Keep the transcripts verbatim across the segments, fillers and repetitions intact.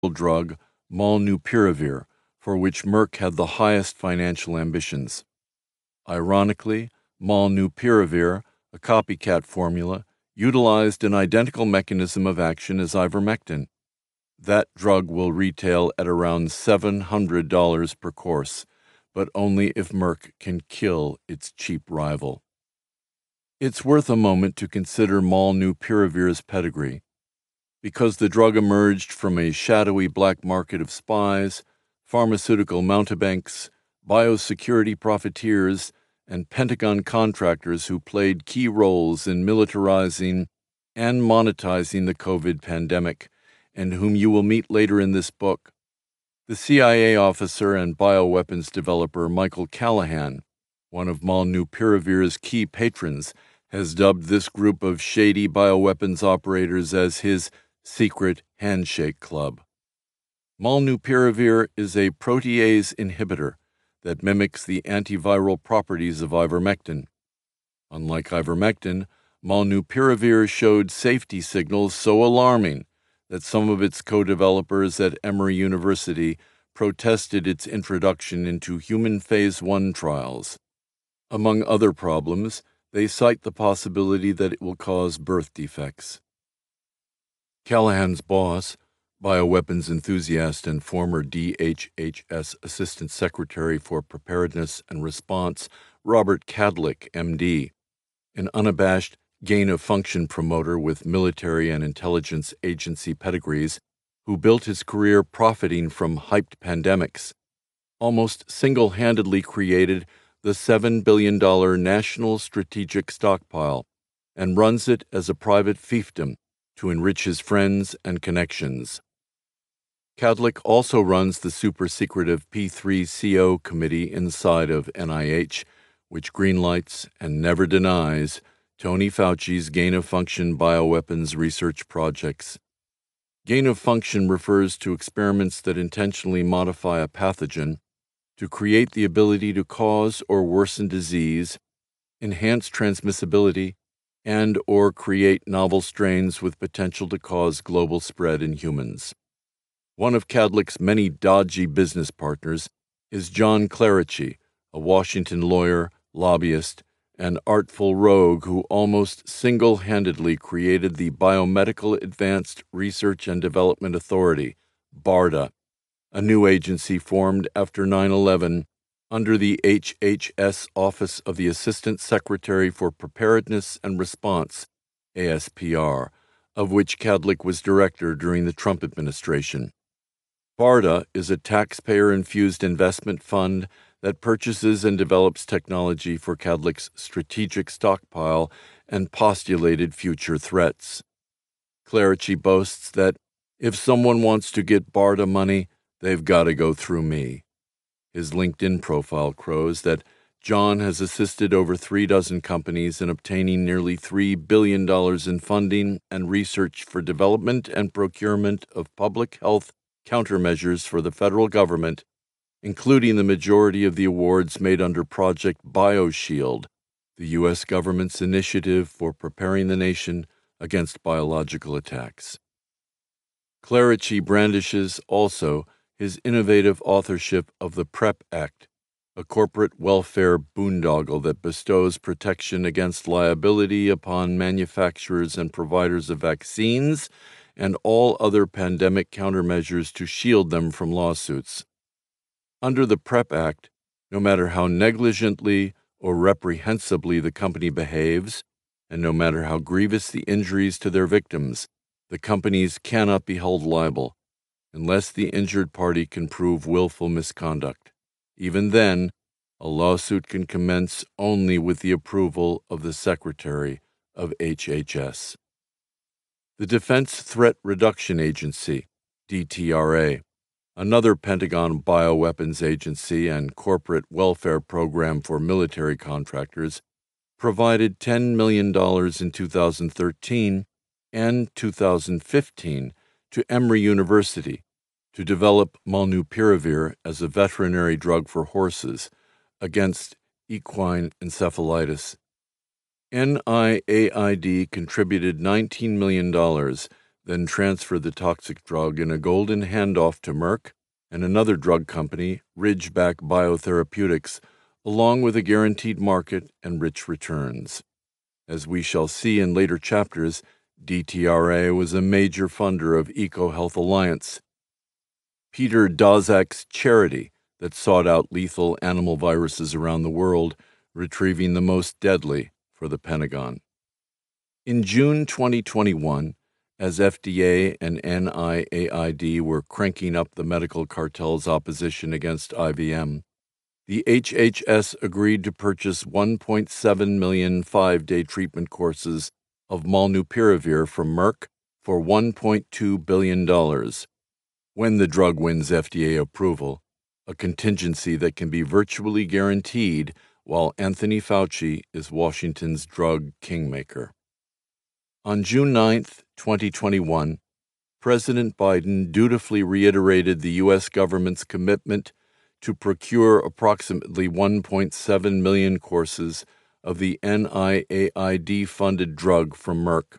drug molnupiravir, for which Merck had the highest financial ambitions. Ironically, molnupiravir, a copycat formula, utilized an identical mechanism of action as ivermectin. That drug will retail at around seven hundred dollars per course, but only if Merck can kill its cheap rival. It's worth a moment to consider molnupiravir's pedigree. Because the drug emerged from a shadowy black market of spies, pharmaceutical mountebanks, biosecurity profiteers, and Pentagon contractors who played key roles in militarizing and monetizing the COVID pandemic, and whom you will meet later in this book. The C I A officer and bioweapons developer Michael Callahan, one of molnupiravir's key patrons, has dubbed this group of shady bioweapons operators as his secret handshake club. Molnupiravir is a protease inhibitor that mimics the antiviral properties of ivermectin. Unlike ivermectin, molnupiravir showed safety signals so alarming that some of its co-developers at Emory University protested its introduction into human phase one trials. Among other problems, they cite the possibility that it will cause birth defects. Callahan's boss, bioweapons enthusiast and former D H H S Assistant Secretary for Preparedness and Response, Robert Kadlec, M D, an unabashed gain-of-function promoter with military and intelligence agency pedigrees, who built his career profiting from hyped pandemics, almost single-handedly created the seven billion dollars National Strategic Stockpile and runs it as a private fiefdom to enrich his friends and connections. Kadlec also runs the super-secretive P three C O committee inside of N I H, which greenlights and never denies Tony Fauci's gain-of-function bioweapons research projects. Gain-of-function refers to experiments that intentionally modify a pathogen to create the ability to cause or worsen disease, enhance transmissibility, and or create novel strains with potential to cause global spread in humans. One of Kadlec's many dodgy business partners is John Clerici, a Washington lawyer, lobbyist, and artful rogue who almost single-handedly created the Biomedical Advanced Research and Development Authority, BARDA, a new agency formed after nine eleven under the H H S Office of the Assistant Secretary for Preparedness and Response, A S P R, of which Kadlec was director during the Trump administration. BARDA is a taxpayer-infused investment fund that purchases and develops technology for Kadlec's strategic stockpile and postulated future threats. Clerici boasts that if someone wants to get BARDA money, they've got to go through me. His LinkedIn profile crows that John has assisted over three dozen companies in obtaining nearly three billion dollars in funding and research for development and procurement of public health countermeasures for the federal government, including the majority of the awards made under Project BioShield, the U S government's initiative for preparing the nation against biological attacks. Clerici brandishes also his innovative authorship of the PrEP Act, a corporate welfare boondoggle that bestows protection against liability upon manufacturers and providers of vaccines and all other pandemic countermeasures to shield them from lawsuits. Under the PrEP Act, no matter how negligently or reprehensibly the company behaves, and no matter how grievous the injuries to their victims, the companies cannot be held liable unless the injured party can prove willful misconduct. Even then, a lawsuit can commence only with the approval of the Secretary of H H S. The Defense Threat Reduction Agency, D T R A, another Pentagon bioweapons agency and corporate welfare program for military contractors, provided ten million dollars in two thousand thirteen and two thousand fifteen to Emory University to develop molnupiravir as a veterinary drug for horses against equine encephalitis. N I A I D contributed nineteen million dollars, then transferred the toxic drug in a golden handoff to Merck and another drug company, Ridgeback Biotherapeutics, along with a guaranteed market and rich returns. As we shall see in later chapters, D T R A was a major funder of EcoHealth Alliance, Peter Daszak's charity that sought out lethal animal viruses around the world, retrieving the most deadly for the Pentagon. In June twenty twenty-one, as F D A and N I A I D were cranking up the medical cartel's opposition against I V M, the H H S agreed to purchase one point seven million five-day treatment courses of molnupiravir from Merck for one point two billion dollars. When the drug wins F D A approval, a contingency that can be virtually guaranteed while Anthony Fauci is Washington's drug kingmaker. On June ninth, twenty twenty-one, President Biden dutifully reiterated the U S government's commitment to procure approximately one point seven million courses of the N I A I D-funded drug from Merck.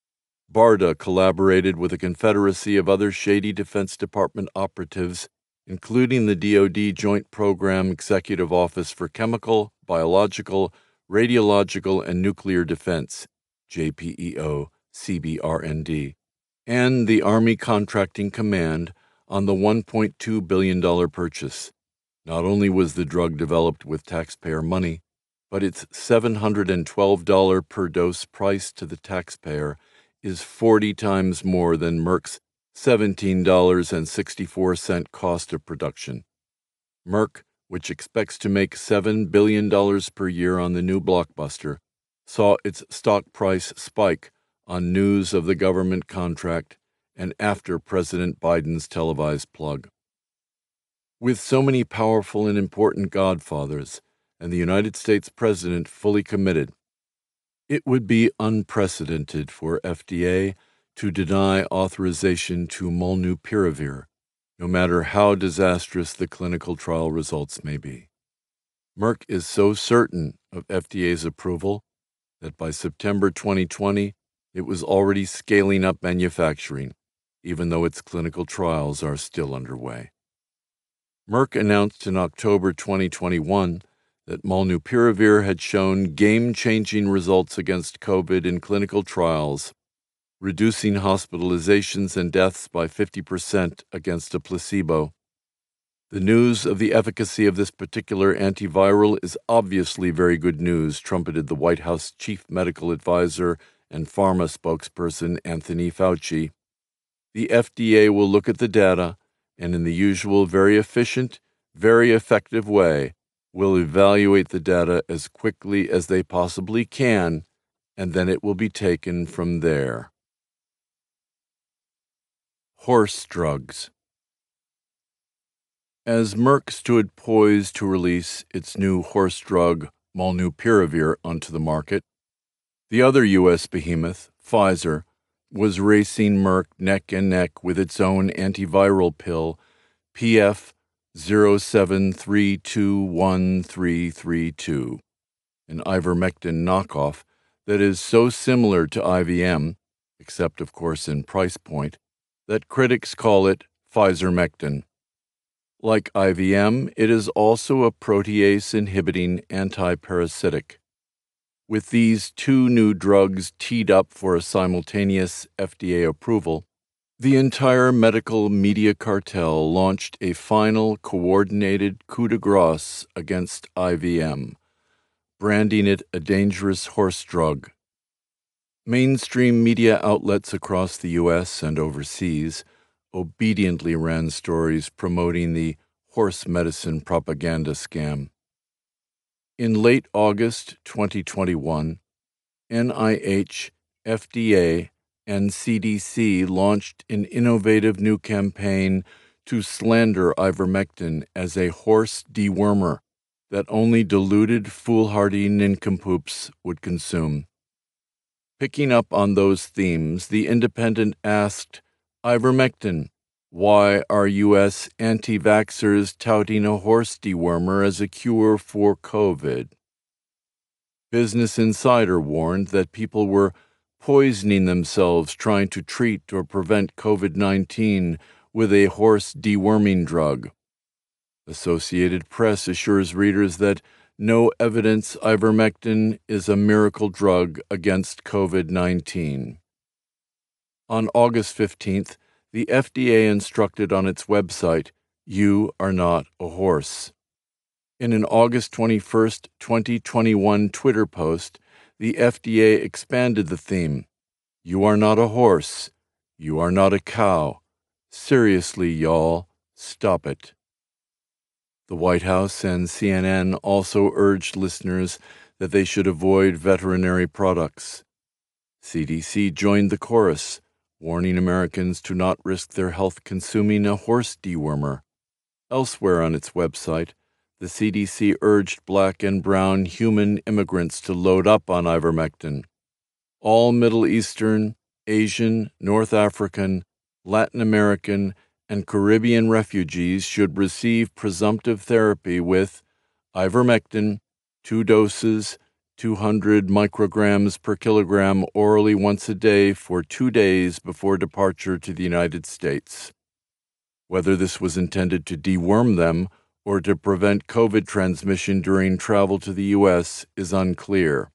BARDA collaborated with a confederacy of other shady Defense Department operatives, including the D O D Joint Program Executive Office for Chemical, Biological, Radiological, and Nuclear Defense, J P E O C B R N D, and the Army Contracting Command on the one point two billion dollars purchase. Not only was the drug developed with taxpayer money, but its seven hundred twelve dollars per dose price to the taxpayer is forty times more than Merck's seventeen dollars and sixty-four cents cost of production. Merck, which expects to make seven billion dollars per year on the new blockbuster, saw its stock price spike on news of the government contract and after President Biden's televised plug. With so many powerful and important godfathers, and the United States President fully committed, it would be unprecedented for F D A to deny authorization to molnupiravir, no matter how disastrous the clinical trial results may be. Merck is so certain of F D A's approval that by September twenty twenty, it was already scaling up manufacturing, even though its clinical trials are still underway. Merck announced in October twenty twenty-one that molnupiravir had shown game-changing results against COVID in clinical trials, reducing hospitalizations and deaths by fifty percent against a placebo. The news of the efficacy of this particular antiviral is obviously very good news, trumpeted the White House chief medical advisor and pharma spokesperson Anthony Fauci. The F D A will look at the data and in the usual very efficient, very effective way, will evaluate the data as quickly as they possibly can, and then it will be taken from there. Horse drugs. As Merck stood poised to release its new horse drug, molnupiravir, onto the market, the other U S behemoth, Pfizer, was racing Merck neck and neck with its own antiviral pill, P F zero seven three two one three three two, an ivermectin knockoff that is so similar to I V M, except of course in price point, that critics call it Pfizermectin. Like I V M, it is also a protease-inhibiting antiparasitic. With these two new drugs teed up for a simultaneous F D A approval, the entire medical media cartel launched a final coordinated coup de grace against I V M, branding it a dangerous horse drug. Mainstream media outlets across the U S and overseas obediently ran stories promoting the horse medicine propaganda scam. In late August twenty twenty-one, N I H, F D A, and C D C launched an innovative new campaign to slander ivermectin as a horse dewormer that only deluded, foolhardy nincompoops would consume. Picking up on those themes, The Independent asked, "Ivermectin, why are U S anti-vaxxers touting a horse dewormer as a cure for COVID?" Business Insider warned that people were poisoning themselves trying to treat or prevent COVID nineteen with a horse deworming drug. Associated Press assures readers that no evidence ivermectin is a miracle drug against COVID nineteen. On August fifteenth, the F D A instructed on its website, "You are not a horse." In an August twenty-first, twenty twenty-one Twitter post, the F D A expanded the theme. You are not a horse. You are not a cow. Seriously, y'all, stop it. The White House and C N N also urged listeners that they should avoid veterinary products. C D C joined the chorus, warning Americans to not risk their health consuming a horse dewormer. Elsewhere on its website, the C D C urged black and brown human immigrants to load up on ivermectin. All Middle Eastern, Asian, North African, Latin American, and Caribbean refugees should receive presumptive therapy with ivermectin, two doses, two hundred micrograms per kilogram orally once a day for two days before departure to the United States. Whether this was intended to deworm them or to prevent COVID transmission during travel to the U S is unclear.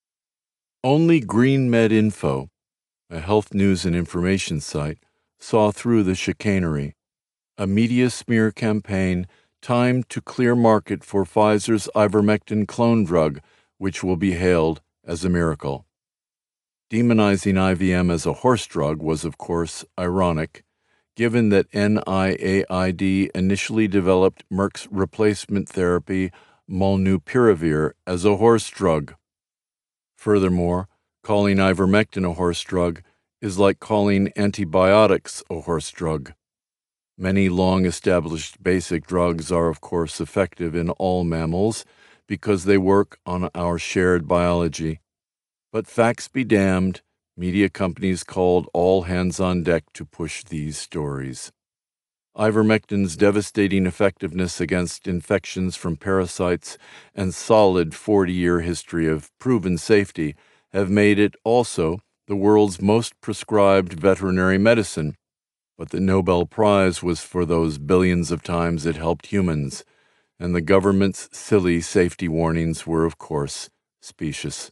Only GreenMed Info, a health news and information site, saw through the chicanery. A media smear campaign timed to clear market for Pfizer's ivermectin clone drug, which will be hailed as a miracle. Demonizing I V M as a horse drug was, of course, ironic, given that N I A I D initially developed Merck's replacement therapy, molnupiravir, as a horse drug. Furthermore, calling ivermectin a horse drug is like calling antibiotics a horse drug. Many long-established basic drugs are, of course, effective in all mammals because they work on our shared biology. But facts be damned, media companies called all hands on deck to push these stories. Ivermectin's devastating effectiveness against infections from parasites and solid forty-year history of proven safety have made it also the world's most prescribed veterinary medicine. But the Nobel Prize was for those billions of times it helped humans, and the government's silly safety warnings were, of course, specious.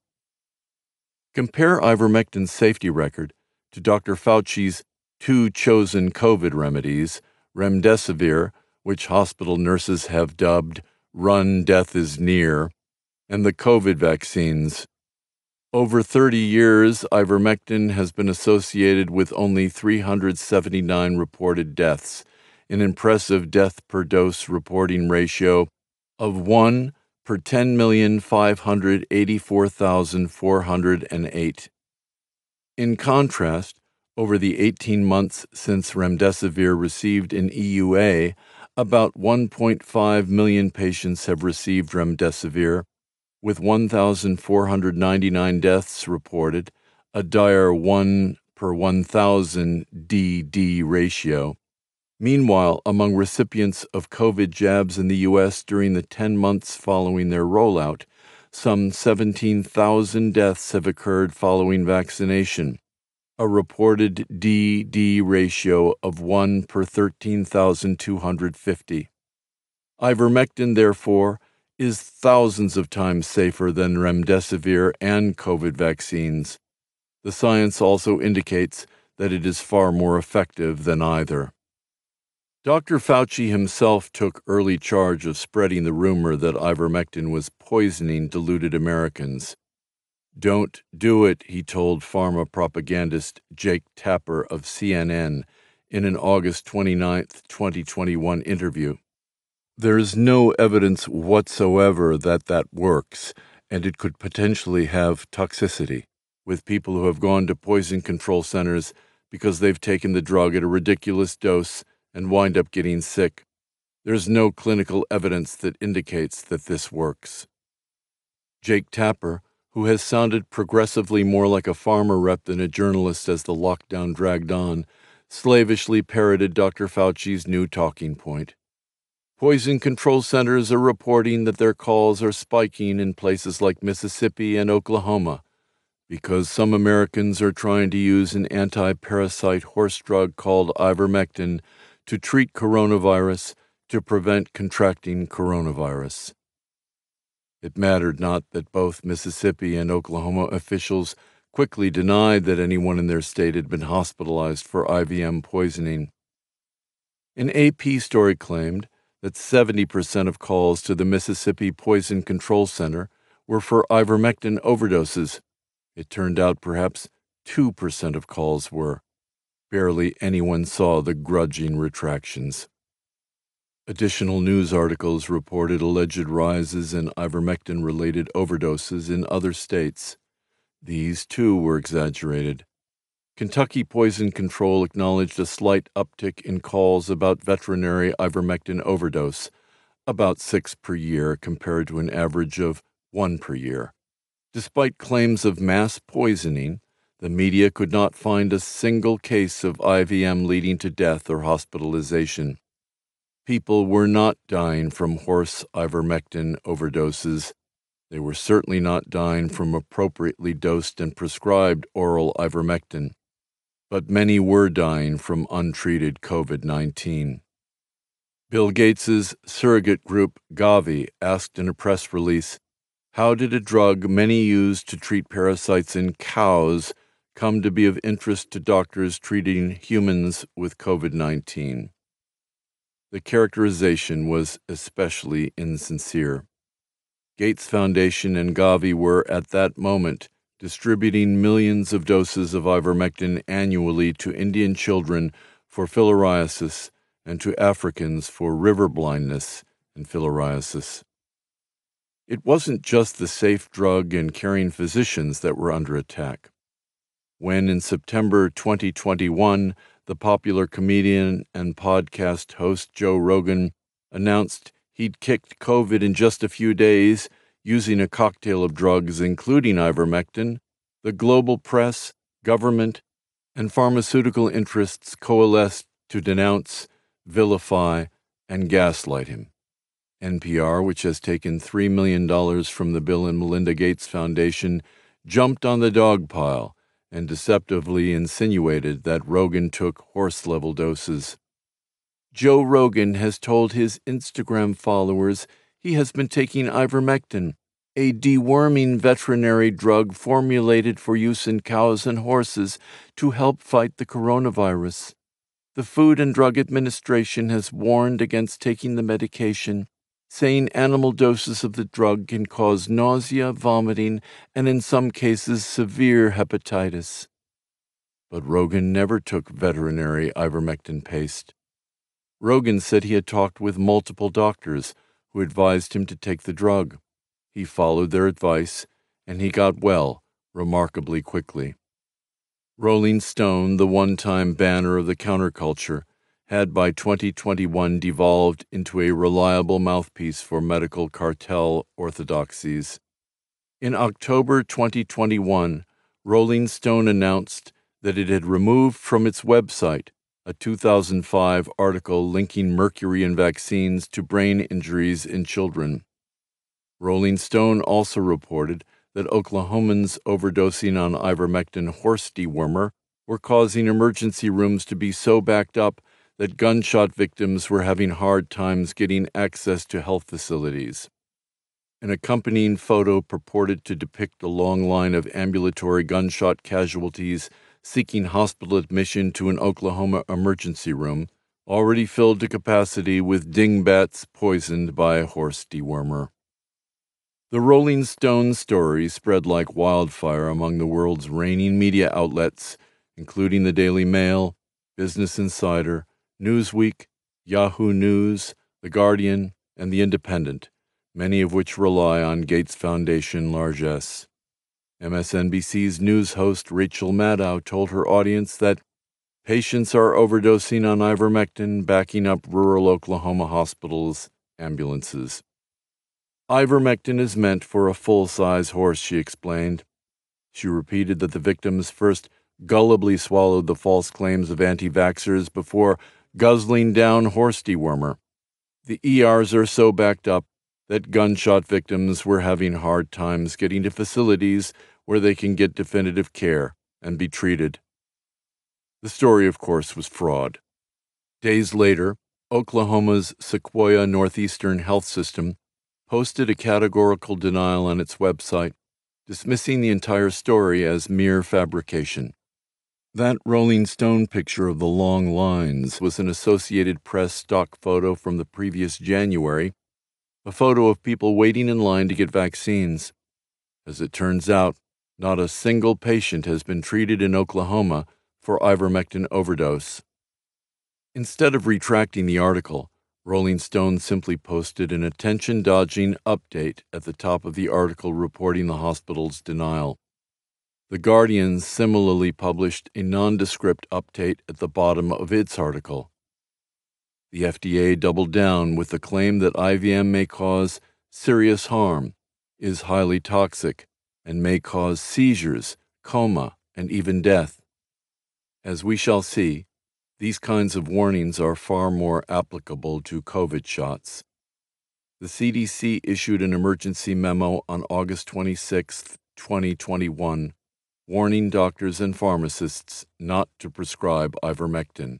Compare ivermectin's safety record to Doctor Fauci's two chosen COVID remedies, remdesivir, which hospital nurses have dubbed "Run, Death is Near," and the COVID vaccines. Over thirty years, ivermectin has been associated with only three hundred seventy-nine reported deaths, an impressive death per dose reporting ratio of one per ten million five hundred eighty-four thousand four hundred eight. In contrast, over the eighteen months since remdesivir received an E U A, about one point five million patients have received remdesivir, with one thousand four hundred ninety-nine deaths reported, a dire one per one thousand D D ratio. Meanwhile, among recipients of COVID jabs in the U S during the ten months following their rollout, some seventeen thousand deaths have occurred following vaccination, a reported D D ratio of one per thirteen thousand two hundred fifty. Ivermectin, therefore, is thousands of times safer than remdesivir and COVID vaccines. The science also indicates that it is far more effective than either. Doctor Fauci himself took early charge of spreading the rumor that ivermectin was poisoning deluded Americans. "Don't do it," he told pharma propagandist Jake Tapper of C N N in an August twenty-ninth, twenty twenty-one interview. "There is no evidence whatsoever that that works, and it could potentially have toxicity, with people who have gone to poison control centers because they've taken the drug at a ridiculous dose and wind up getting sick. There's no clinical evidence that indicates that this works." Jake Tapper, who has sounded progressively more like a farmer rep than a journalist as the lockdown dragged on, slavishly parroted Doctor Fauci's new talking point. Poison control centers are reporting that their calls are spiking in places like Mississippi and Oklahoma because some Americans are trying to use an anti-parasite horse drug called ivermectin to treat coronavirus to prevent contracting coronavirus. It mattered not that both Mississippi and Oklahoma officials quickly denied that anyone in their state had been hospitalized for I V M poisoning. An A P story claimed that seventy percent of calls to the Mississippi Poison Control Center were for ivermectin overdoses. It turned out perhaps two percent of calls were. Barely anyone saw the grudging retractions. Additional news articles reported alleged rises in ivermectin-related overdoses in other states. These, too, were exaggerated. Kentucky Poison Control acknowledged a slight uptick in calls about veterinary ivermectin overdose, about six per year compared to an average of one per year. Despite claims of mass poisoning, the media could not find a single case of I V M leading to death or hospitalization. People were not dying from horse ivermectin overdoses. They were certainly not dying from appropriately dosed and prescribed oral ivermectin. But many were dying from untreated COVID nineteen. Bill Gates's surrogate group, Gavi, asked in a press release, "How did a drug many use to treat parasites in cows come to be of interest to doctors treating humans with COVID nineteen? The characterization was especially insincere. Gates Foundation and Gavi were, at that moment, distributing millions of doses of ivermectin annually to Indian children for filariasis and to Africans for river blindness and filariasis. It wasn't just the safe drug and caring physicians that were under attack. When, in September twenty twenty-one, the popular comedian and podcast host Joe Rogan announced he'd kicked COVID in just a few days using a cocktail of drugs including ivermectin, the global press, government, and pharmaceutical interests coalesced to denounce, vilify, and gaslight him. N P R, which has taken three million dollars from the Bill and Melinda Gates Foundation, jumped on the dog pile and deceptively insinuated that Rogan took horse-level doses. Joe Rogan has told his Instagram followers he has been taking ivermectin, a deworming veterinary drug formulated for use in cows and horses to help fight the coronavirus. The Food and Drug Administration has warned against taking the medication, saying animal doses of the drug can cause nausea, vomiting, and in some cases severe hepatitis. But Rogan never took veterinary ivermectin paste. Rogan said he had talked with multiple doctors who advised him to take the drug. He followed their advice, and he got well remarkably quickly. Rolling Stone, the one-time banner of the counterculture, had by twenty twenty-one devolved into a reliable mouthpiece for medical cartel orthodoxies. In October twenty twenty-one, Rolling Stone announced that it had removed from its website a two thousand five article linking mercury in vaccines to brain injuries in children. Rolling Stone also reported that Oklahomans overdosing on ivermectin horse dewormer were causing emergency rooms to be so backed up that gunshot victims were having hard times getting access to health facilities. An accompanying photo purported to depict a long line of ambulatory gunshot casualties seeking hospital admission to an Oklahoma emergency room, already filled to capacity with dingbats poisoned by a horse dewormer. The Rolling Stone story spread like wildfire among the world's reigning media outlets, including the Daily Mail, Business Insider, Newsweek, Yahoo News, The Guardian, and The Independent, many of which rely on Gates Foundation largesse. M S N B C's news host Rachel Maddow told her audience that patients are overdosing on ivermectin, backing up rural Oklahoma hospitals' ambulances. Ivermectin is meant for a full-size horse, she explained. She repeated that the victims first gullibly swallowed the false claims of anti-vaxxers before guzzling down horse dewormer. The E Rs are so backed up that gunshot victims were having hard times getting to facilities where they can get definitive care and be treated. The story, of course, was fraud. Days later, Oklahoma's Sequoia Northeastern Health System posted a categorical denial on its website, dismissing the entire story as mere fabrication. That Rolling Stone picture of the long lines was an Associated Press stock photo from the previous January, a photo of people waiting in line to get vaccines. As it turns out, not a single patient has been treated in Oklahoma for ivermectin overdose. Instead of retracting the article, Rolling Stone simply posted an attention-dodging update at the top of the article reporting the hospital's denial. The Guardian similarly published a nondescript update at the bottom of its article. The F D A doubled down with the claim that I V M may cause serious harm, is highly toxic, and may cause seizures, coma, and even death. As we shall see, these kinds of warnings are far more applicable to COVID shots. The C D C issued an emergency memo on August twenty-sixth, twenty twenty-one, warning doctors and pharmacists not to prescribe ivermectin.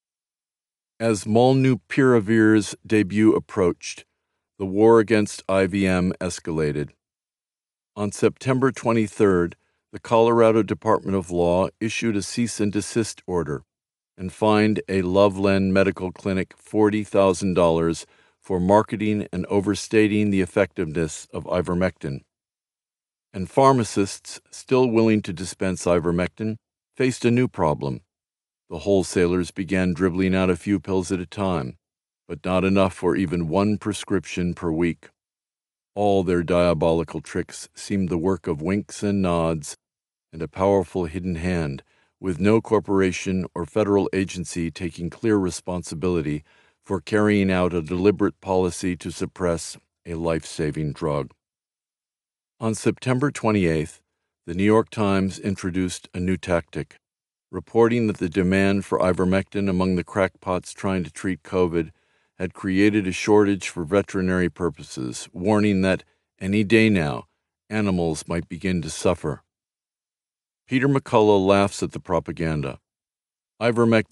As molnupiravir's debut approached, the war against I V M escalated. On September twenty-third, the Colorado Department of Law issued a cease and desist order and fined a Loveland Medical Clinic forty thousand dollars for marketing and overstating the effectiveness of ivermectin. And pharmacists still willing to dispense ivermectin faced a new problem. The wholesalers began dribbling out a few pills at a time, but not enough for even one prescription per week. All their diabolical tricks seemed the work of winks and nods and a powerful hidden hand, with no corporation or federal agency taking clear responsibility for carrying out a deliberate policy to suppress a life-saving drug. On September twenty-eighth, the New York Times introduced a new tactic, reporting that the demand for ivermectin among the crackpots trying to treat COVID had created a shortage for veterinary purposes, warning that any day now, animals might begin to suffer. Peter McCullough laughs at the propaganda. Ivermectin